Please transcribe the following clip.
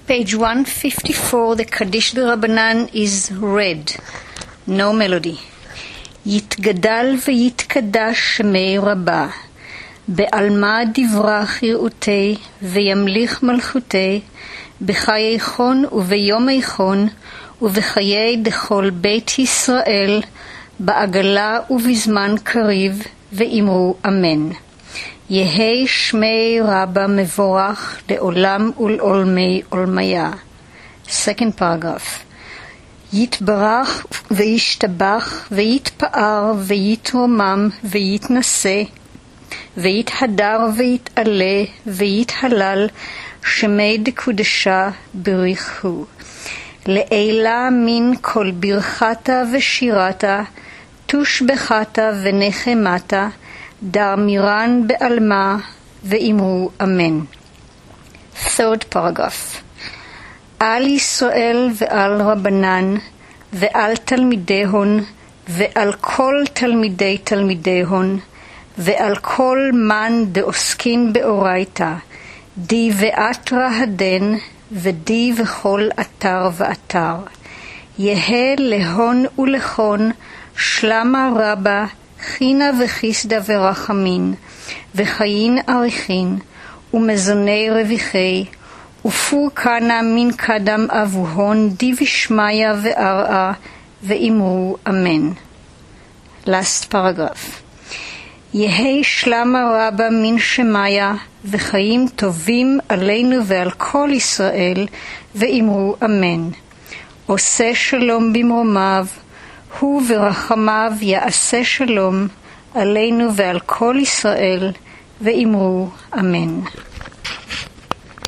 Page 154, the Kaddish D'Rabbanan is read. No melody. יתגדל ויתקדש שמי רבה, בעלמא דברך יראותי, וימליך מלכותי, בחיי חון וביומי חון, ובחיי דכל בית ישראל, בעגלה ובזמן קריב, ואמרו אמן. יהי שמי רבה מבורך לעולם ולעולמי עולמיה. Second paragraph. יתברך וישתבח ויתפאר ויתרומם ויתנשא ויתהדר ויתעלה ויתהלל שמי דקודשה בריחו. לעילה מן כל ברכתה ושירתה, תושבחתה ונחמתה, דרמירן בעלמה ואמרו אמן. Third paragraph. על ישראל ועל רבנן ועל תלמידיהון ועל כל תלמידי תלמידיהון ועל כל מן דעוסקין באורייתא, די ואתרא הדן ודי וכל אתר ואתר. יהא להון ולכון שלמה רבה, חינה וחיסדה ורחמין, וחיין אריכין, ומזוני רוויחי, ופור קנה מן קדם אבוהון, די ושמיה וארעה, ואמרו אמן. Last paragraph. יהי שלמה רבה מן שמיה, וחיים טובים עלינו ועל כל ישראל, ואמרו אמן. עושה שלום במרומיו, הוא ורחמיו יעשה שלום עלינו ועל כל ישראל, ואמרו אמן.